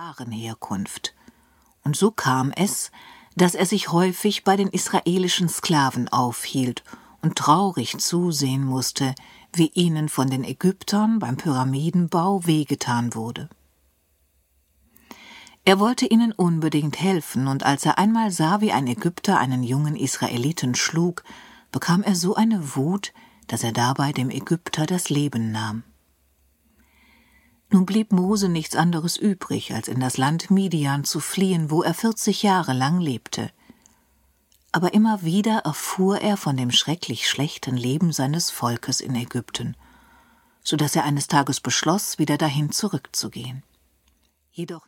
wahren Herkunft. Und so kam es, dass er sich häufig bei den israelischen Sklaven aufhielt und traurig zusehen musste, wie ihnen von den Ägyptern beim Pyramidenbau wehgetan wurde. Er wollte ihnen unbedingt helfen, und als er einmal sah, wie ein Ägypter einen jungen Israeliten schlug, bekam er so eine Wut, dass er dabei dem Ägypter das Leben nahm. Nun blieb Mose nichts anderes übrig, als in das Land Midian zu fliehen, wo er 40 Jahre lang lebte. Aber immer wieder erfuhr er von dem schrecklich schlechten Leben seines Volkes in Ägypten, so dass er eines Tages beschloss, wieder dahin zurückzugehen. Jedoch